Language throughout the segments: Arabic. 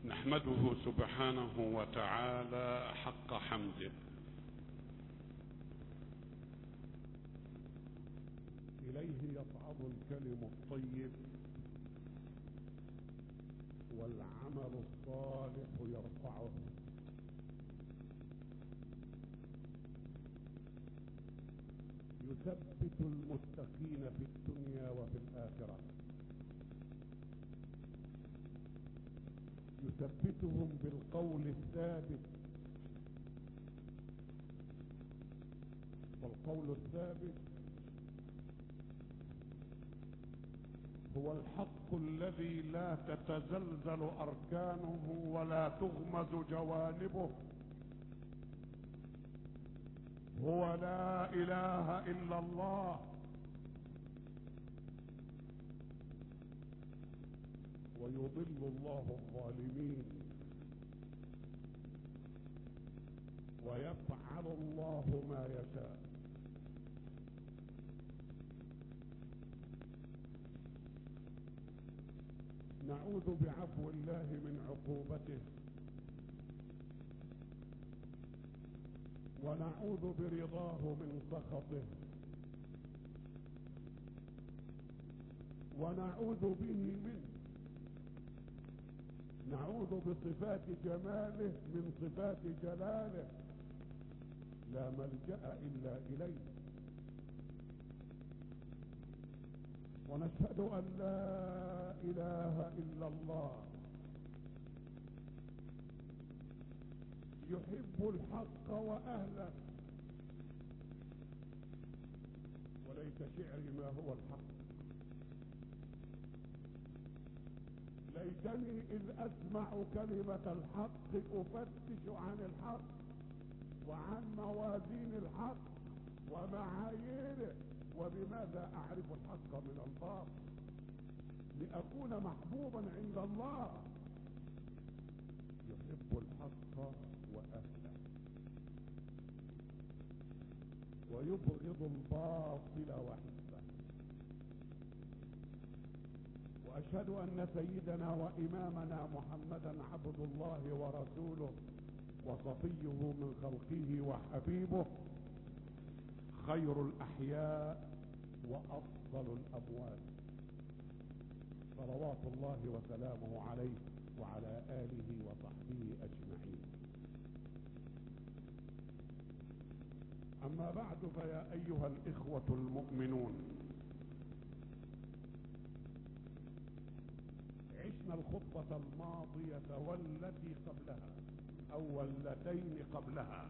نحمده سبحانه وتعالى حق حمده. إليه يصعد الكلم الطيب والعمل الصالح يرفعه. يثبت المتقين في الدنيا وفي الآخرة، يثبتهم بالقول الثابت. والقول الثابت هو الحق الذي لا تتزلزل أركانه ولا تغمز جوانبه، هو لا إله إلا الله. ويضل الله الظالمين ويفعل الله ما يشاء. نعوذ بعفو الله من عقوبته، ونعوذ برضاه من سخطه، ونعوذ به منه. نعوذ بصفات جماله من صفات جلاله، لا ملجأ إلا إليه. ونشهد أن لا إله إلا الله يحب الحق وأهله. وليت شعري ما هو الحق، ليتني إذ أسمع كلمة الحق أفتش عن الحق وعن موازين الحق ومعاييره، وبماذا أعرف الحق من الباطل لأكون محبوبا عند الله. يحب الحق وأهله ويبغض الباطل وحزبه. وأشهد أن سيدنا وإمامنا محمدا عبد الله ورسوله وصفيه من خلقه وحبيبه، خير الأحياء وأفضل الأموات، صلوات الله وسلامه عليه وعلى آله وصحبه أجمعين. أما بعد، فيا أيها الإخوة المؤمنون، عشنا الخطبة الماضية والتي قبلها أو واللتين قبلها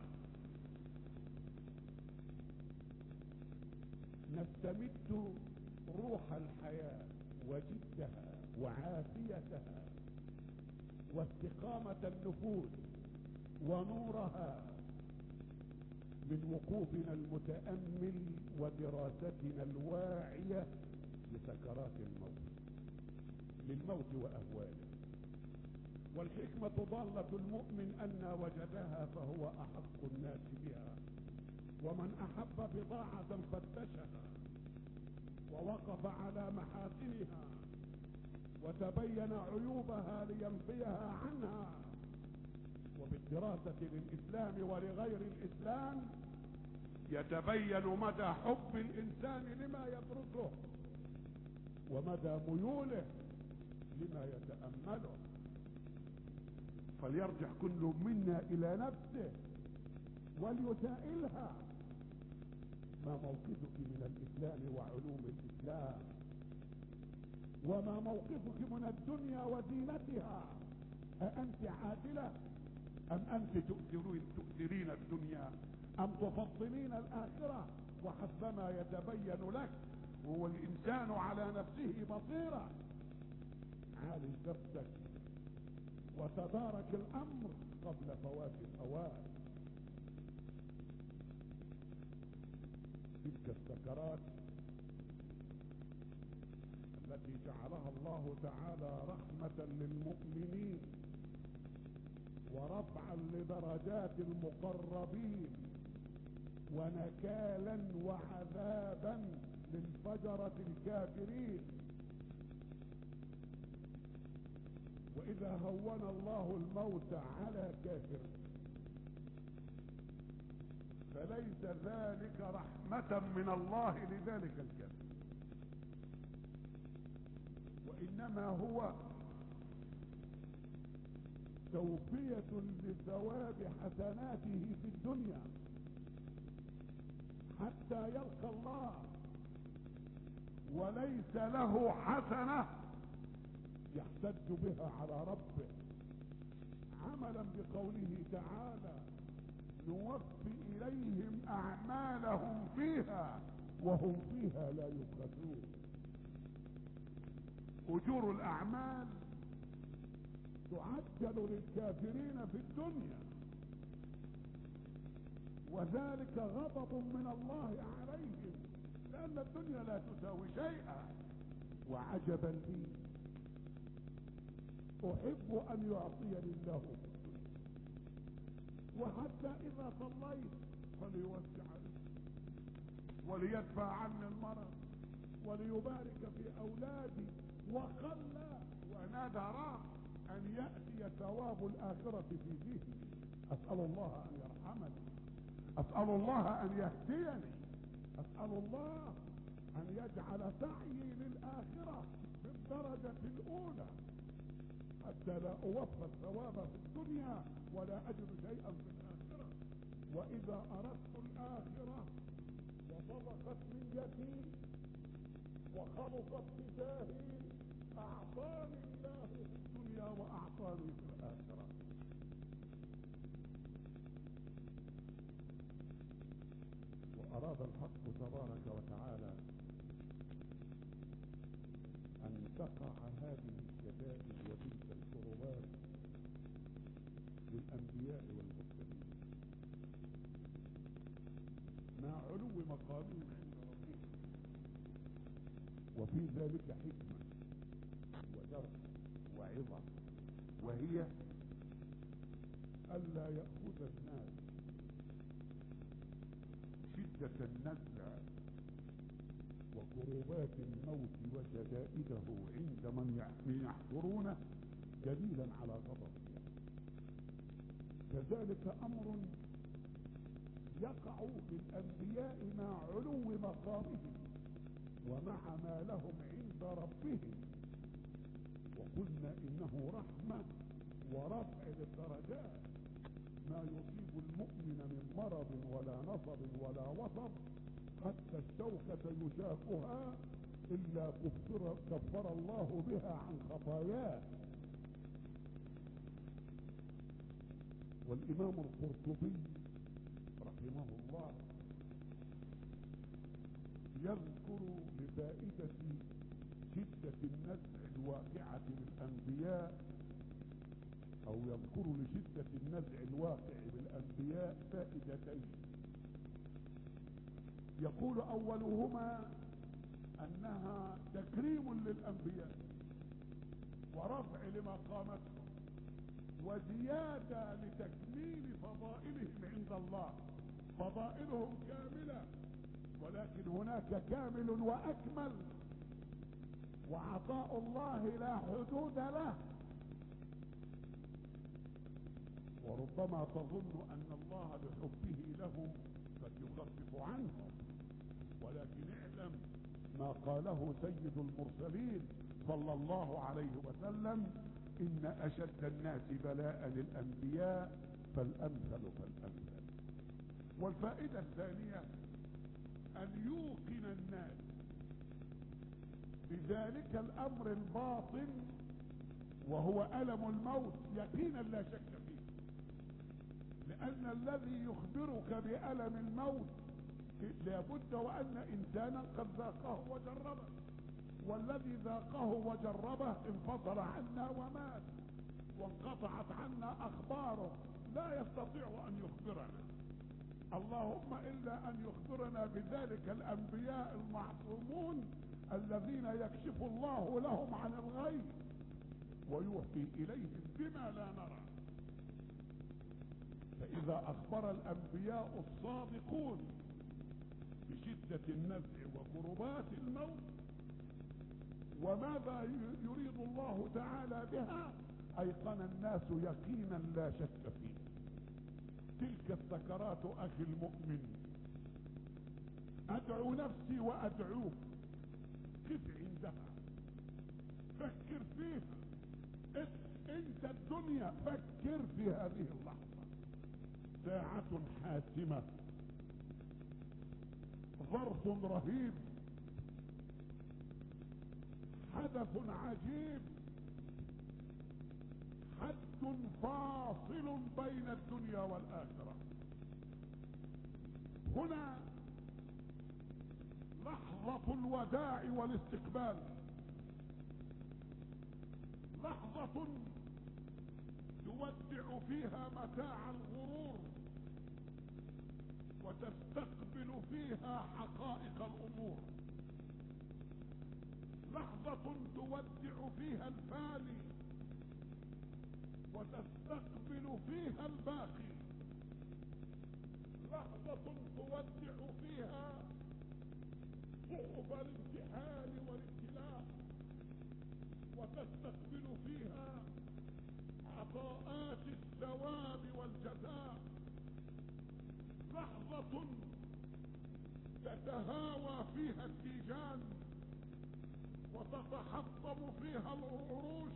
نستمد روح الحياة وجدها وعافيتها واستقامة النفوس ونورها من وقوفنا المتأمل ودراستنا الواعية لسكرات الموت، للموت وأهواله. والحكمة ضالة المؤمن أن وجدها فهو أحق الناس بها. ومن أحب بضاعة فتشها ووقف على محاسنها وتبين عيوبها لينفيها عنها. وبالدراسة للإسلام ولغير الإسلام يتبين مدى حب الإنسان لما يتركه ومدى ميوله لما يتأمله. فليرجع كل منا إلى نفسه وليسائلها: ما موقفك من الإسلام وعلوم الإسلام؟ وما موقفك من الدنيا وزينتها؟ أأنت عادلة أم أنت تؤثرين الدنيا أم تفضلين الآخرة؟ وحسبما يتبين لك، هو الإنسان على نفسه بصيرة. عالج نفسك وتدارك الأمر قبل فوات الأوان. تلك السكرات التي جعلها الله تعالى رحمة للمؤمنين ورفعا لدرجات المقربين ونكالا وعذابا للفجرة الكافرين. وإذا هون الله الموت على كافر فليس ذلك رحمة من الله لذلك الكافر، وإنما هو توفية لثواب حسناته في الدنيا حتى يلقى الله وليس له حسنة يحتج بها على ربه، عملا بقوله تعالى: نوفي إليهم أعمالهم فيها وهم فيها لا يبخسون. أجور الأعمال تعجل للكافرين في الدنيا، وذلك غضب من الله عليهم، لأن الدنيا لا تساوي شيئا. وعجبا لي، أحب أن يعطيني الله في الدنيا، وحتى إذا صليت فليوسع علي وليدفع عني المرض وليبارك في أولادي، وخلى ونذر أن يأتي ثواب الآخرة في ذهني. أسأل الله أن يرحمني، أسأل الله أن يهديني، أسأل الله أن يجعل سعيي للآخرة بالدرجة الأولى، حتى لا أوفى الثواب في الدنيا ولا أجد شيئا في الآخرة. وإذا أردت الآخرة وصدقت نيتي وخلصت تجاهي أعطاني الله في الدنيا وأعطاني في الآخرة. وأراد الحق تبارك وتعالى أن تقع هذه الشدائد وتلك الكربات للأنبياء والمرسلين مع علو مقامهم عند ربهم، وفي ذلك حكمة ودرس وعظة، وهي ألا يأخذ الناس شدة النزع وكربات الموت وشدائده عند من يحضرونه دليلا على غضب الله. كذلك أمر يقع للأنبياء مع علو مقامهم ومع ما لهم عند ربهم، وقلنا إنه رحمة ورفع للدرجات. ما يصيب المؤمن من مرض ولا نصب ولا وصب حتى الشوكة يشاقها إلا كفر الله بها عن خطاياه. والإمام القرطبي رحمه الله يذكر لفائدة شدة النزع الواقعة للأنبياء، أو يذكر لشدة النزع الواقع بالأنبياء فائدتين. يقول أولهما أنها تكريم للأنبياء ورفع لمقامتهم وزيادة لتكميل فضائلهم عند الله. فضائلهم كاملة، ولكن هناك كامل وأكمل، وعطاء الله لا حدود له. وربما تظن أن الله لحبه لهم قد يخفف عنهم، ولكن اعلم ما قاله سيد المرسلين صلى الله عليه وسلم: إن أشد الناس بلاء للأنبياء فالأمثل فالأمثل. والفائدة الثانية أن يوقن الناس بذلك الأمر الباطن وهو ألم الموت يقينا لا شك فيه، لأن الذي يخبرك بألم الموت لابد وأن إنسانا قد ذاقه وجربه، والذي ذاقه وجربه انفصل عنا ومات وانقطعت عنا أخباره، لا يستطيع أن يخبرنا، اللهم إلا أن يخبرنا بذلك الأنبياء المعصومون الذين يكشف الله لهم عن الغيب ويوحي إليهم بما لا نرى. فإذا أخبر الأنبياء الصادقون بشدة النزع وكربات الموت وماذا يريد الله تعالى بها، ايقن الناس يقينا لا شك فيه. تلك السكرات اخي المؤمن، ادعو نفسي وادعوك، قف عندها، فكر فيها. انت الدنيا، فكر في هذه اللحظة. ساعة حاسمة، ظرف رهيب، حدث عجيب، حد فاصل بين الدنيا والآخرة. هنا لحظة الوداع والاستقبال، لحظة تودع فيها متاع الغرور وتستقبل فيها حقائق الأمور، لحظة تودع فيها الفاني وتستقبل فيها الباقي، لحظة تودع فيها صعب الامتحان والابتلاء وتستقبل فيها عطاءات الثواب والجزاء، لحظة تتهاوى فيها التيجان وتتحطم فيها العروش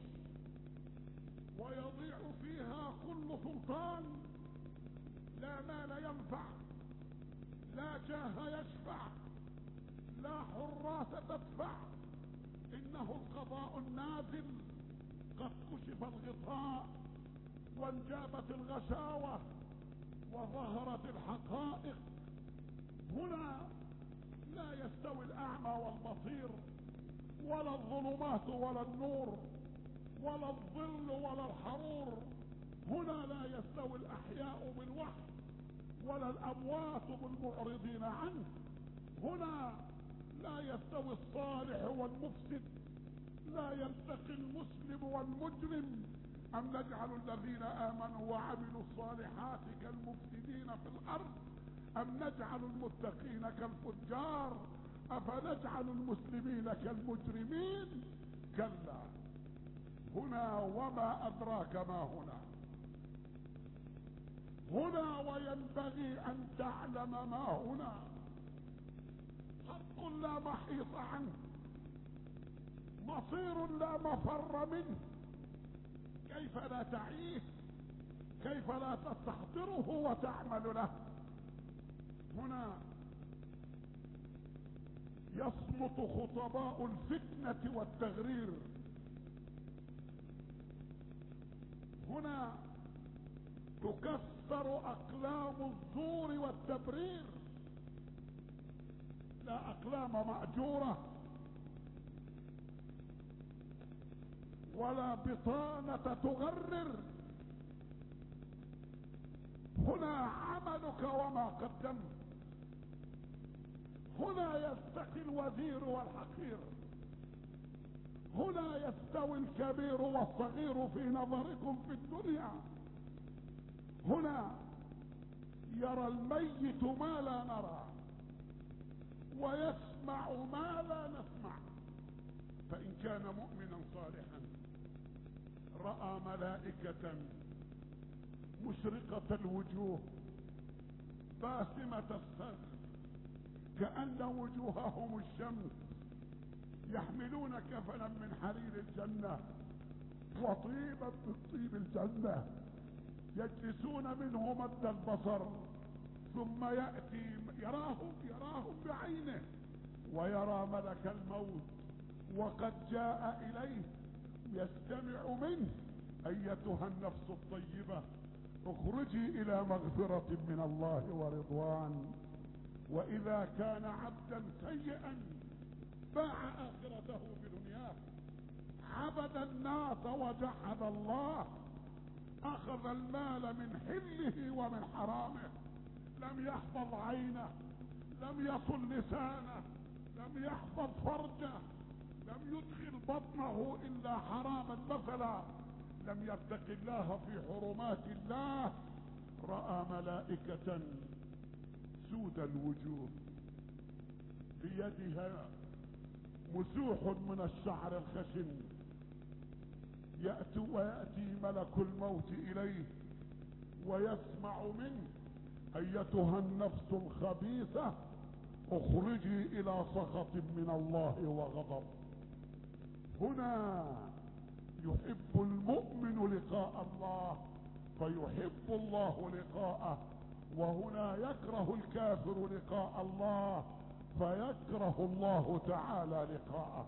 ويضيع فيها كل سلطان. لا مال ينفع، لا جاه يشفع، لا حراس تدفع، انه القضاء النازل، قد كشف الغطاء وانجابت الغشاوة وظهرت الحقائق. هنا لا يستوي الاعمى والبصير، ولا الظلمات ولا النور، ولا الظل ولا الحرور. هنا لا يستوي الاحياء بالوحي ولا الاموات بالمعرضين عنه. هنا لا يستوي الصالح والمفسد، لا يلتقي المسلم والمجرم. ام نجعل الذين امنوا وعملوا الصالحات كالمفسدين في الارض، ام نجعل المتقين كالفجار، افنجعل المسلمين كالمجرمين؟ كلا. هنا وما ادراك ما هنا، هنا وينبغي ان تعلم ما هنا، حق لا محيط عنه، مصير لا مفر منه. كيف لا تعيه؟ كيف لا تستحضره وتعمل له؟ هنا يصمت خطباء الفتنة والتغرير، هنا تكسر اقلام الزور والتبرير، لا اقلام مأجورة ولا بطانة تغرر. هنا عملك وما قدمت، هنا يستقي الوزير والحقير، هنا يستوي الكبير والصغير في نظركم في الدنيا. هنا يرى الميت ما لا نرى ويسمع ما لا نسمع. فإن كان مؤمنا صالحا رأى ملائكة مشرقة الوجوه باسمة السر كأن وجوههم الشمس، يحملون كفنا من حرير الجنة وطيبا من طيب الجنة، يجلسون منه مد البصر، ثم يأتي يراهم بعينه، ويرى ملك الموت وقد جاء إليه، يستمع منه: أيتها النفس الطيبة اخرجي إلى مغفرة من الله ورضوان. وإذا كان عبدا سيئا باع آخرته بدنياه، عبد الناس وجحد الله، أخذ المال من حله ومن حرامه، لم يحفظ عينه، لم يصل لسانه، لم يحفظ فرجه، لم يدخل بطنه إلا حراما مثلا، لم يتق الله في حرمات الله. رأى ملائكة سود الوجوه بيدها مسوح من الشعر الخشن، ويأتي ملك الموت إليه ويسمع منه: أيتها النفس الخبيثة اخرجي إلى سخط من الله وغضب. هنا يحب المؤمن لقاء الله فيحب الله لقاءه، وهنا يكره الكافر لقاء الله فيكره الله تعالى لقاءه.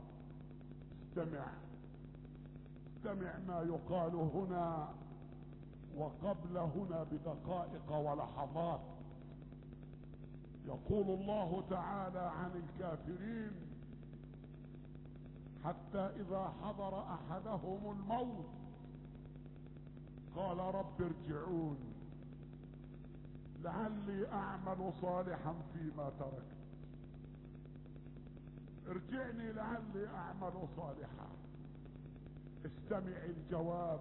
استمع ما يقال هنا وقبل هنا بدقائق ولحظات. يقول الله تعالى عن الكافرين: حتى إذا حضر أحدهم الموت قال رب ارجعون لعلي أعمل صالحا فيما تركت. ارجعني لعلي أعمل صالحا. استمع الجواب: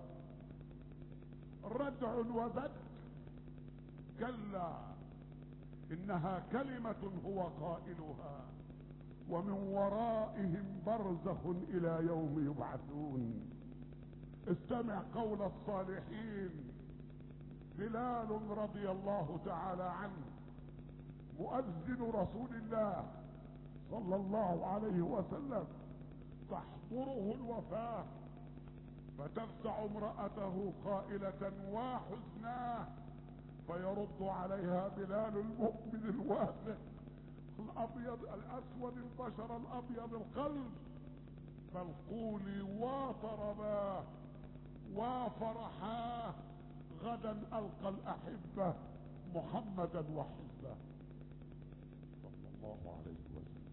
ردع وذك، كلا إنها كلمة هو قائلها ومن ورائهم برزخ إلى يوم يبعثون. استمع قول الصالحين. بلال رضي الله تعالى عنه مؤذن رسول الله صلى الله عليه وسلم تحضره الوفاة فتفزع امرأته قائلة: وحزناه، فيرد عليها بلال المؤمن الواثق الابيض الاسود البشر الابيض القلب: بل قولي وطرباه وفرحاه، غدا القى الاحبه محمدا وحزبه صلى الله عليه وسلم.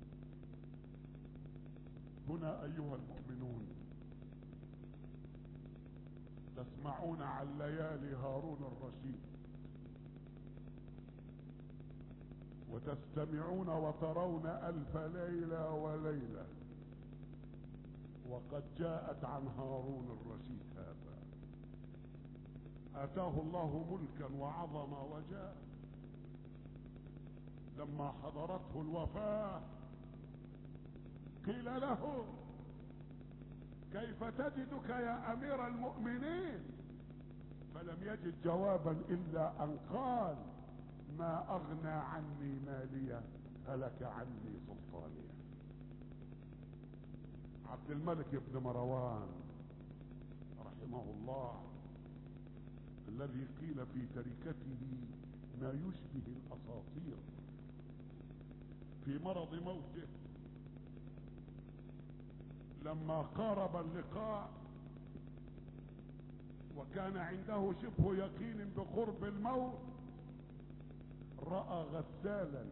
هنا ايها المؤمنون تسمعون عن ليالي هارون الرشيد، وتستمعون وترون ألف ليلة وليلة، وقد جاءت عن هارون الرشيد هذا. آتاه الله ملكا وعظمة وجاه. لما حضرته الوفاة قيل له: كيف تجدك يا أمير المؤمنين؟ فلم يجد جوابا إلا أن قال: ما أغنى عني مالية هلك عني سلطانية. عبد الملك بن مروان رحمه الله الذي قيل في تركته ما يشبه الأساطير، في مرض موته لما قارب اللقاء وكان عنده شبه يقين بقرب الموت رأى غسالا.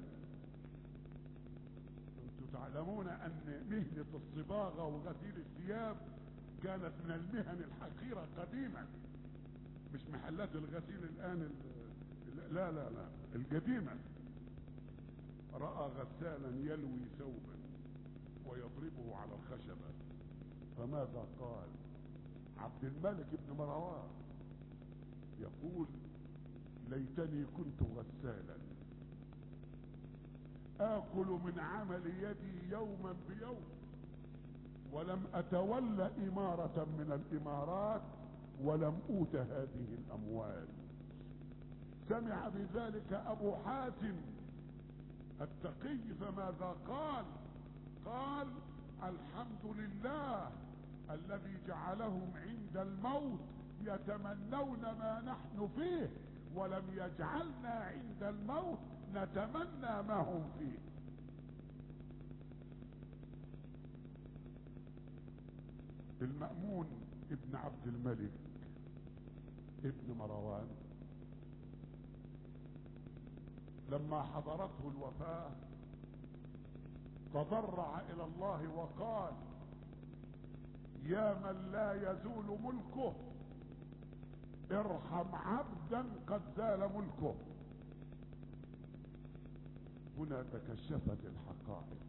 انتم تعلمون ان مهنة الصباغة وغسيل الثياب كانت من المهن الحقيرة قديما، مش محلات الغسيل الان لا لا لا القديمة. رأى غسالا يلوي ثوبا ويضربه على الخشبة، فماذا قال؟ عبد الملك بن مروان يقول: ليتني كنت غسالا آكل من عمل يدي يوما بيوم ولم أتولى إمارة من الإمارات ولم أوت هذه الأموال. سمع بذلك أبو حاتم التقي فماذا قال؟ قال: الحمد لله الذي جعلهم عند الموت يتمنون ما نحن فيه ولم يجعلنا عند الموت نتمنى ما هم فيه. المأمون ابن عبد الملك ابن مروان لما حضرته الوفاة تضرع إلى الله وقال: يا من لا يزول ملكه ارحم عبدا قد زال ملكه. هنا تكشفت الحقائق.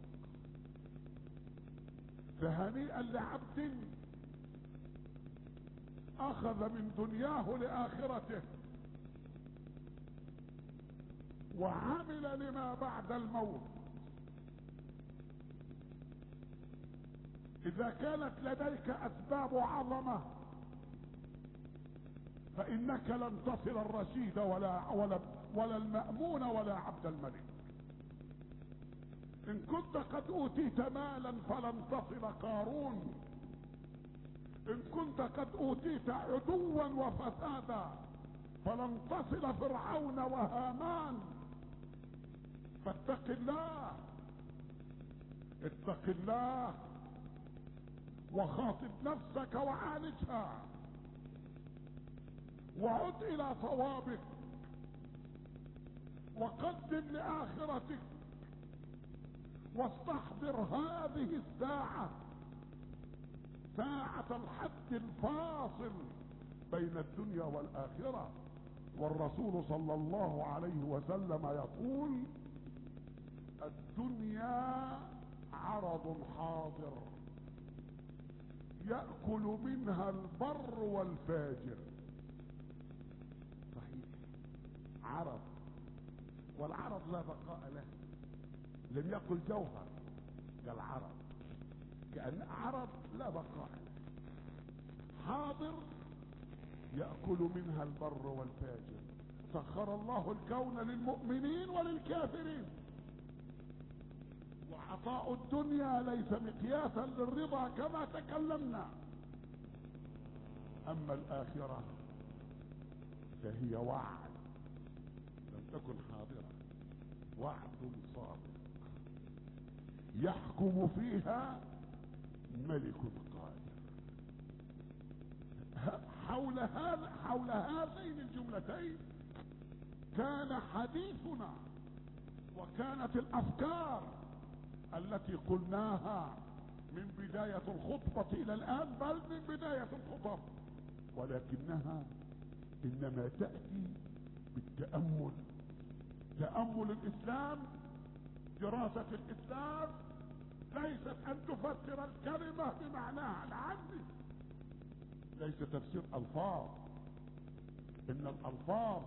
فهنيئا لعبد اخذ من دنياه لاخرته وعمل لما بعد الموت. اذا كانت لديك اسباب عظمة فانك لن تصل الرشيد ولا المأمون ولا عبد الملك. ان كنت قد اوتيت مالا فلن تصل قارون. ان كنت قد اوتيت عدوا وفسادا فلن تصل فرعون وهامان. فاتق الله، اتق الله وخاطب نفسك وعالجها وعد الى صوابك وقدم لاخرتك واستحضر هذه الساعة، ساعة الحد الفاصل بين الدنيا والآخرة. والرسول صلى الله عليه وسلم يقول: الدنيا عرض حاضر يأكل منها البر والفاجر. صحيح، عرض، والعرض لا بقاء له، لم يقل جوهر كالعرض، كأن عرض لا بقاء له. حاضر يأكل منها البر والفاجر. سخر الله الكون للمؤمنين وللكافرين. وعطاء الدنيا ليس مقياسا للرضا كما تكلمنا. اما الآخرة فهي وعد لم تكن حاضرة، وعد صادق يحكم فيها ملك قادر. حول هذين الجملتين كان حديثنا، وكانت الافكار التي قلناها من بداية الخطبة الى الان، بل من بداية الخطب، ولكنها انما تأتي بالتأمل. تأمل الاسلام، دراسة الاسلام ليست ان تفسر الكلمة بمعناها العامي، ليس تفسير الفاظ. ان الالفاظ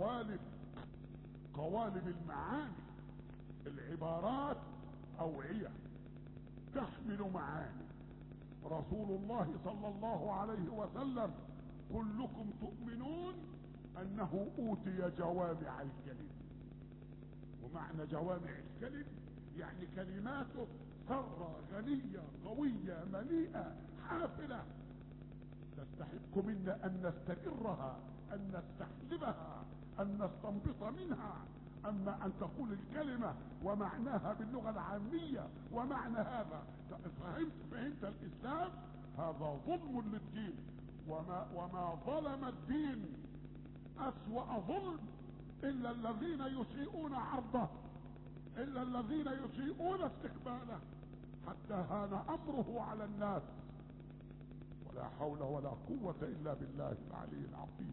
قوالب المعاني. العبارات اوعية تحمل معاني. رسول الله صلى الله عليه وسلم: كلكم تؤمنون انه اوتي جوامع الكلم. ومعنى جوامع الكلم يعني كلماته ثرة غنية قوية مليئة حافلة، تستحق منا ان نستقرها، ان نستحلبها، ان نستنبط منها. اما ان تقول الكلمة ومعناها باللغة العامية ومعنى هذا، فهمت الاسلام، هذا ظلم للدين. وما ظلم الدين اسوأ ظلم الا الذين يسيئون عرضه، الا الذين يسيئون استقباله حتى هان امره على الناس. ولا حول ولا قوة الا بالله العلي العظيم.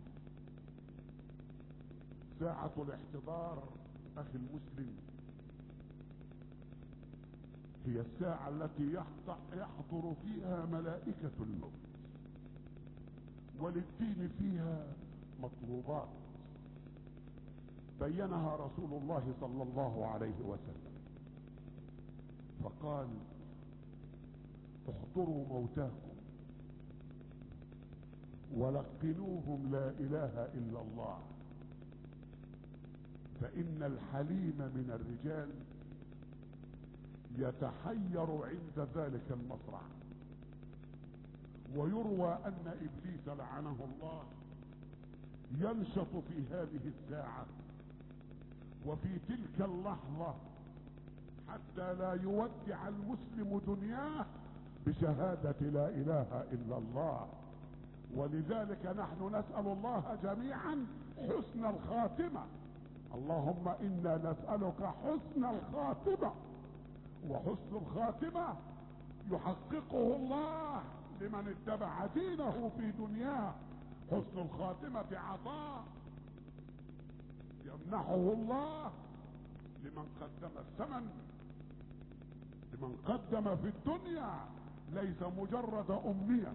ساعة الاحتضار اخي المسلم هي الساعة التي يحضر فيها ملائكة الموت، وللدين فيها مطلوبات بينها رسول الله صلى الله عليه وسلم، فقال: احضروا موتاكم ولقنوهم لا اله الا الله، فان الحليم من الرجال يتحير عند ذلك المصرع. ويروى ان ابليس لعنه الله ينشط في هذه الساعة وفي تلك اللحظة حتى لا يودع المسلم دنياه بشهادة لا اله الا الله. ولذلك نحن نسأل الله جميعا حسن الخاتمة. اللهم انا نسألك حسن الخاتمة، وحسن الخاتمة يحققه الله لمن اتبع دينه في دنياه. حسن الخاتمة عطاء يمنحه الله لمن قدم الثمن، لمن قدم في الدنيا، ليس مجرد امنية.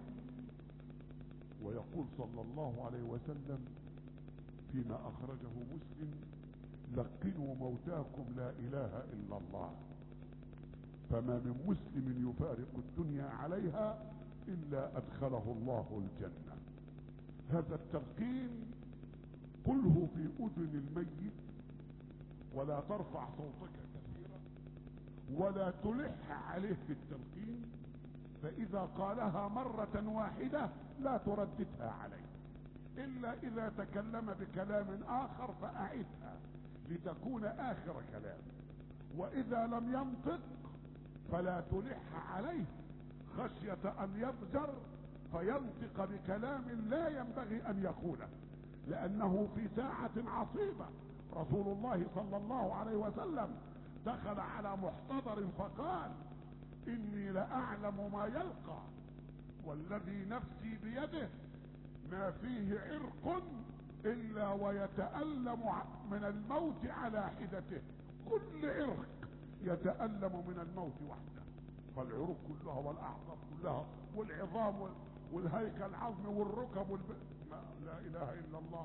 ويقول صلى الله عليه وسلم فيما اخرجه مسلم: لقنوا موتاكم لا اله الا الله، فما من مسلم يفارق الدنيا عليها إلا أدخله الله الجنة. هذا التلقين قله في أذن الميت، ولا ترفع صوتك كثيرا ولا تلح عليه في التلقين، فإذا قالها مرة واحدة لا ترددها عليه، إلا إذا تكلم بكلام آخر فأعدها لتكون آخر كلام، وإذا لم ينطق فلا تلح عليه خشية أن يضجر فينطق بكلام لا ينبغي أن يقوله، لأنه في ساعة عصيبة رسول الله صلى الله عليه وسلم دخل على محتضر فقال: إني لأعلم ما يلقى، والذي نفسي بيده ما فيه عرق إلا ويتألم من الموت على حدته، كل عرق يتألم من الموت وحده، فالعروق كلها والأعصاب كلها والعظام والهيكل العظمي والركب لا إله إلا الله.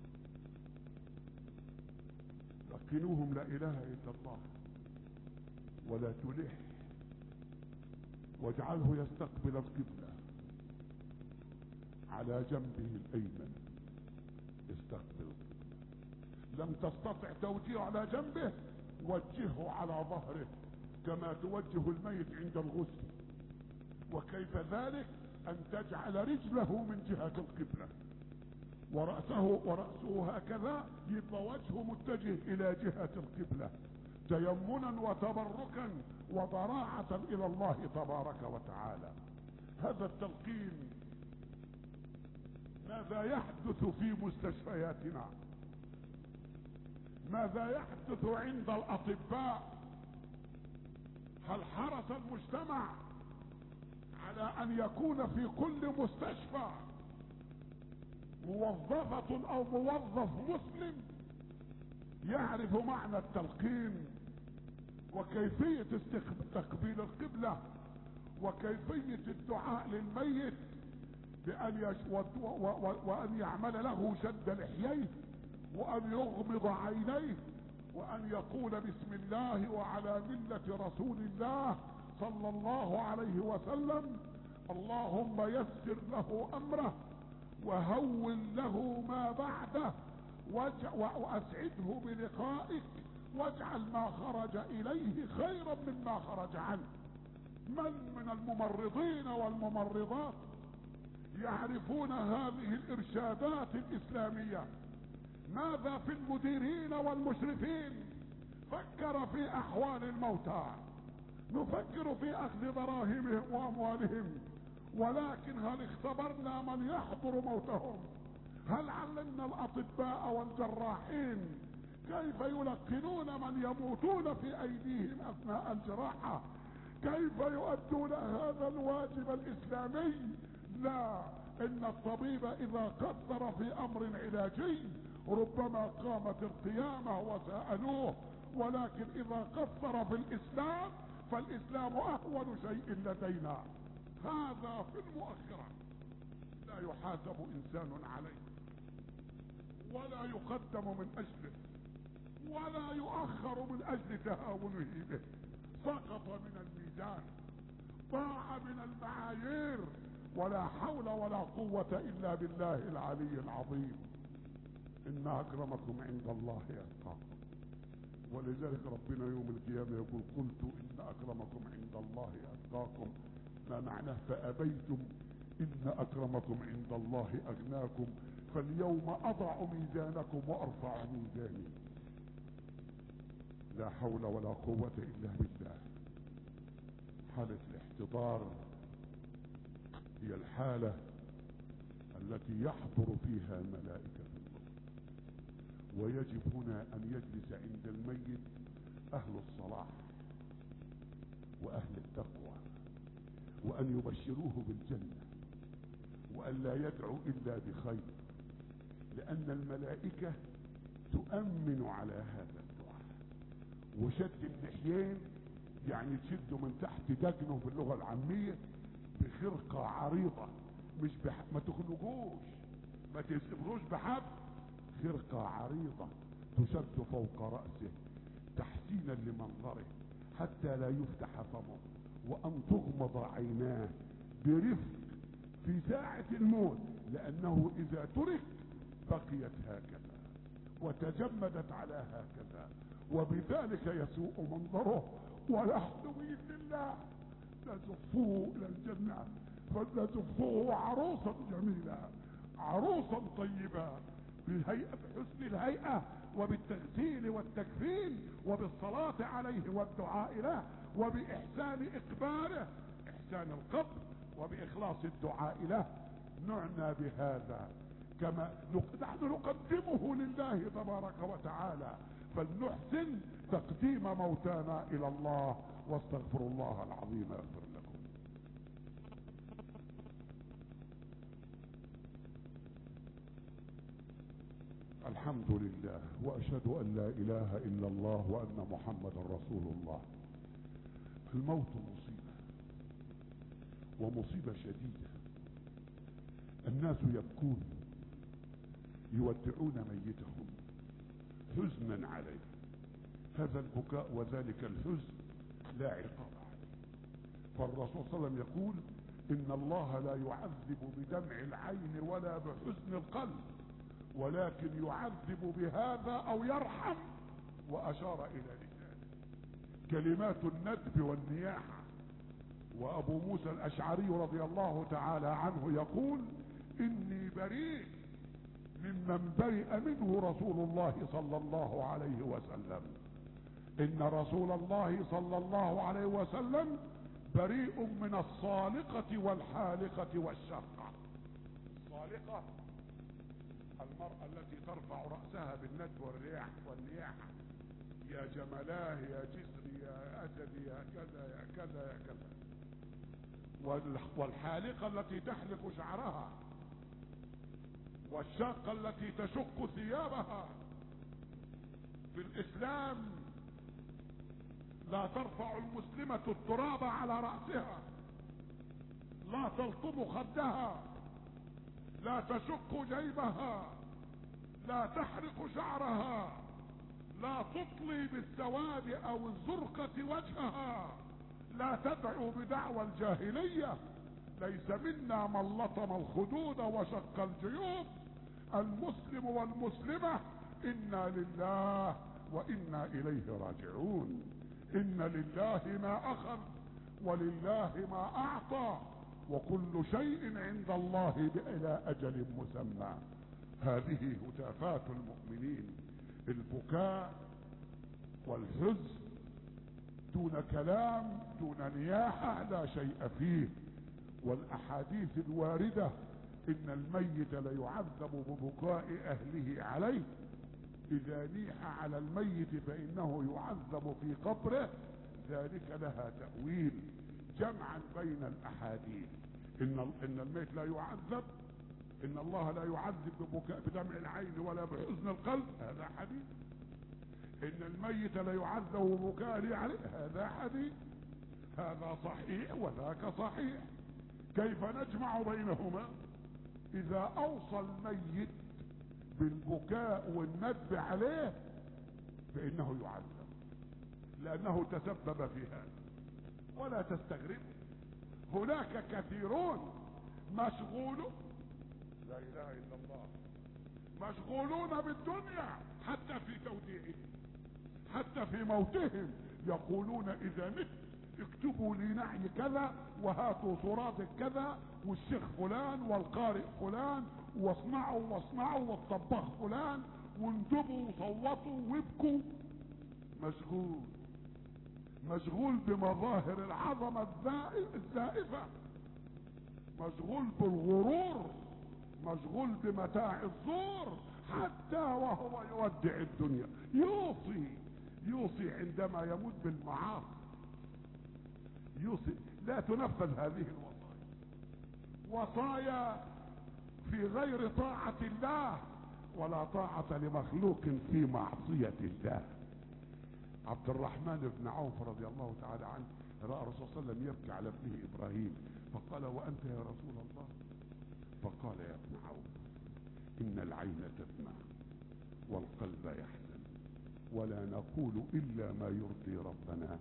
لكنوهم لا إله إلا الله ولا تلح، واجعله يستقبل القبلة على جنبه الأيمن، يستقبل القبلة. لم تستطع توجيهه على جنبه وجهه على ظهره كما توجه الميت عند الغسل. وكيف ذلك؟ أن تجعل رجله من جهة القبلة ورأسه هكذا، يبقى وجهه متجه إلى جهة القبلة تيمنا وتبركا وضراعة إلى الله تبارك وتعالى. هذا التلقين ماذا يحدث في مستشفياتنا؟ ماذا يحدث عند الأطباء؟ هل حرص المجتمع على أن يكون في كل مستشفى موظفة أو موظف مسلم يعرف معنى التلقين وكيفية تقبيل القبلة وكيفية الدعاء للميت وأن يعمل له شد لحييه وأن يغمض عينيه وأن يقول بسم الله وعلى ملة رسول الله صلى الله عليه وسلم: اللهم يسر له أمره وهون له ما بعده وأسعده بلقائك واجعل ما خرج إليه خيرا مما خرج عنه. من الممرضين والممرضات يعرفون هذه الإرشادات الإسلامية؟ ماذا في المديرين والمشرفين؟ فكر في أحوال الموتى، نفكر في أخذ دراهمهم وأموالهم، ولكن هل اختبرنا من يحضر موتهم؟ هل علمنا الأطباء والجراحين كيف يلقنون من يموتون في أيديهم أثناء الجراحة؟ كيف يؤدون هذا الواجب الإسلامي؟ لا، إن الطبيب إذا قدر في أمر علاجي ربما قامت القيامة وسألوه، ولكن إذا قصر في الإسلام فالإسلام أهون شيء لدينا. هذا في المؤخرة لا يحاسب إنسان عليه ولا يقدم من أجله ولا يؤخر من أجل تهاونه به، سقط من الميزان، ضاع من المعايير، ولا حول ولا قوة إلا بالله العلي العظيم. إن أكرمكم عند الله أتقاكم، ولذلك ربنا يوم القيامة يقول: قلت إن أكرمكم عند الله أتقاكم، ما معناه فأبيتم إن أكرمكم عند الله أغناكم، فاليوم أضع ميزانكم وأرفع ميزاني. لا حول ولا قوة إلا بالله. حالة الاحتضار هي الحالة التي يحضر فيها ملائكة الموت، ويجب هنا أن يجلس عند الميت أهل الصلاح وأهل التقوى، وأن يبشروه بالجنة، وأن لا يدعو إلا بخير، لأن الملائكة تؤمن على هذا الدعاء. وشد اللحيين يعني تشده من تحت دقنه باللغة العامية بخرقة عريضة، مش ما تخنقوش، ما تسبروش بحب، خرقة عريضة تشد فوق رأسه تحسينا لمنظره حتى لا يفتح فمه، وأن تغمض عيناه برفق في ساعة الموت، لأنه إذا ترك بقيت هكذا وتجمدت على هكذا، وبذلك يسوء منظره ويحظو بإذن الله لزفوه إلى الجنة، فلنزفوه عروسا جميلة، عروسا طيبة، بحسن الهيئة وبالتغسيل والتكفين وبالصلاة عليه والدعاء له وبإحسان إقباله، إحسان القبر، وبإخلاص الدعاء له. نعنى بهذا كما نحن نقدمه لله تبارك وتعالى، فلنحسن تقديم موتانا إلى الله، واستغفر الله العظيم يغفر لكم. الحمد لله، وأشهد أن لا إله إلا الله وأن محمدا رسول الله. الموت مصيبة، ومصيبة شديدة. الناس يبكون يودعون ميتهم حزنا عليه، هذا البكاء وذلك الحزن لا عقاب عليه. فالرسول صلى الله عليه وسلم يقول إن الله لا يعذب بدمع العين ولا بحزن القلب، ولكن يعذب بهذا أو يرحم. وأشار إلى لسانه كلمات الندب والنياحة. وأبو موسى الأشعري رضي الله تعالى عنه يقول إني بريء ممن برئ منه رسول الله صلى الله عليه وسلم. إن رسول الله صلى الله عليه وسلم بريء من الصالقة والحالقة والشقة. الصالقة المرأة التي ترفع رأسها بالندب والنياحة، يا جملاه يا جسري يا أسدي يا كذا يا كذا يا كذا. والحالقة التي تحلق شعرها، والشاقة التي تشق ثيابها. في الإسلام لا ترفع المسلمة التراب على رأسها، لا تلطم خدها، لا تشق جيبها، لا تحرق شعرها، لا تطلي بالسواد او الزرقة وجهها، لا تدعو بدعوى الجاهلية. ليس منا من لطم الخدود وشق الجيوب. المسلم والمسلمة إنا لله وإنا إليه راجعون. إن لله ما أخذ ولله ما أعطى، وكل شيء عند الله إلى أجل مسمى. هذه هتافات المؤمنين، البكاء والحزن دون كلام دون نياحة لا شيء فيه. والأحاديث الواردة إن الميت ليعذب ببكاء أهله عليه، إذا نيح على الميت فإنه يعذب في قبره، ذلك لها تأويل جمعا بين الأحاديث. إن الميت لا يعذب، إن الله لا يعذب ببكاء بدمع العين ولا بحزن القلب، هذا حديث. إن الميت لا يعذب ببكاء عليه، هذا حديث. هذا صحيح وذاك صحيح. كيف نجمع بينهما؟ إذا أوصى الميت بالبكاء والندب عليه فإنه يعذب، لأنه تسبب في هذا. ولا تستغربوا، هناك كثيرون مشغولون، لا إله إلا الله، مشغولون بالدنيا حتى في توديعهم، حتى في موتهم يقولون إذا مت اكتبوا لي نعي كذا، وهاتوا صورات كذا، والشيخ فلان والقارئ فلان، واصنعوا والطباخ فلان، واندبوا وصوتوا وابكوا. مشغول بمظاهر العظمة الزائفة، مشغول بالغرور، مشغول بمتاع الزور، حتى وهو يودع الدنيا يوصي عندما يموت بالمعاصي، يوصي. لا تنفذ هذه الوصايا، وصايا في غير طاعة الله، ولا طاعة لمخلوق في معصية الله. عبد الرحمن بن عوف رضي الله تعالى عنه رأى الرسول صلى الله عليه وسلم يبكي على ابنه إبراهيم، فقال وأنت يا رسول الله؟ فقال يا ابن عوف إن العين تدمع والقلب يحزن، ولا نقول إلا ما يرضي ربنا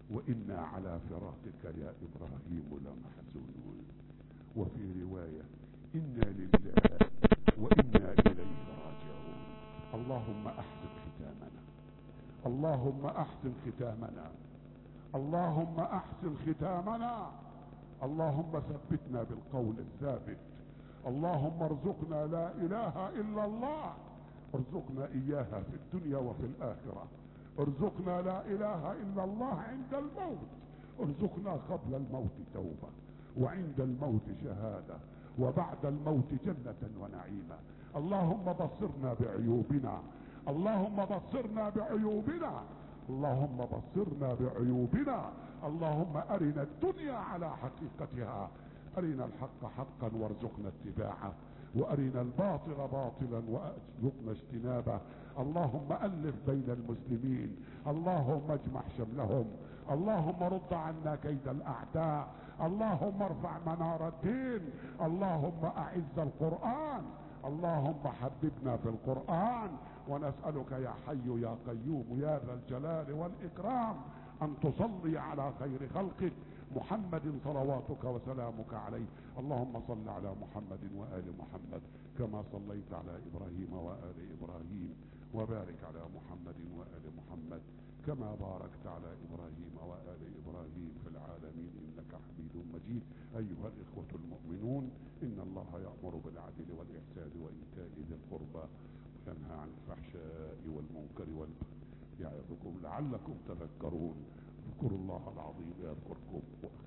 وإنا على فراقك يا إبراهيم لمحزونون. وفي رواية إنا لله وإنا إليه راجعون. اللهم أحسن ختامنا، اللهم أحسن ختامنا، اللهم أحسن ختامنا، اللهم ثبتنا بالقول الثابت. اللهم ارزقنا لا إله إلا الله، ارزقنا إياها في الدنيا وفي الآخرة. ارزقنا لا إله إلا الله عند الموت، ارزقنا قبل الموت توبة، وعند الموت شهادة، وبعد الموت جنة ونعيما. اللهم بصرنا بعيوبنا، اللهم بصرنا بعيوبنا، اللهم بصرنا بعيوبنا. اللهم أرنا الدنيا على حقيقتها، أرنا الحق حقا وارزقنا اتباعه، وأرنا الباطل باطلا وارزقنا اجتنابه. اللهم ألف بين المسلمين، اللهم اجمع شملهم، اللهم رد عنا كيد الأعداء، اللهم ارفع منار الدين، اللهم أعز القرآن، اللهم حببنا في القرآن. ونسألك يا حي يا قيوم يا ذا الجلال والإكرام أن تصلي على خير خلقك محمد صلواتك وسلامك عليه. اللهم صل على محمد وآل محمد كما صليت على إبراهيم وآل إبراهيم، وبارك على محمد وآل محمد كما باركت على إبراهيم وآل إبراهيم في العالمين إنك حميد مجيد. أيها الإخوة المؤمنون، إن الله يأمر بالعدل والإحسان وإيتاء ذي القربى وينهى عن الفحشاء والمنكر والبغي يعظكم لعلكم تذكرون. اذكروا الله العظيم يذكركم.